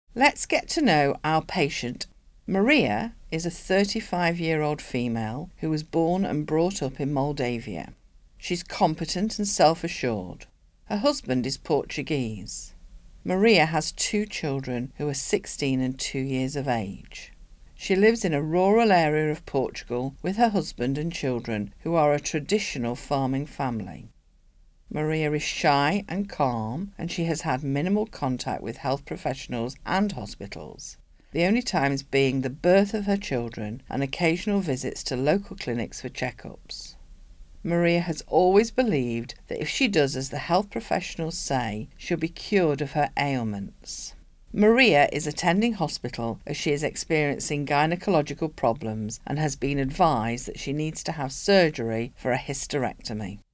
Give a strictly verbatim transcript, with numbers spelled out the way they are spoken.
Let's get to know our patient. Maria is a thirty-five-year-old female who was born and brought up in Moldavia. She's competent and self-assured. Her husband is Portuguese. Maria has two children who are sixteen and two years of age. She lives in a rural area of Portugal with her husband and children, who are a traditional farming family. Maria is shy and calm, and she has had minimal contact with health professionals and hospitals, the only times being the birth of her children and occasional visits to local clinics for checkups. Maria has always believed that if she does as the health professionals say, she'll be cured of her ailments. Maria is attending hospital as she is experiencing gynecological problems and has been advised that she needs to have surgery for a hysterectomy.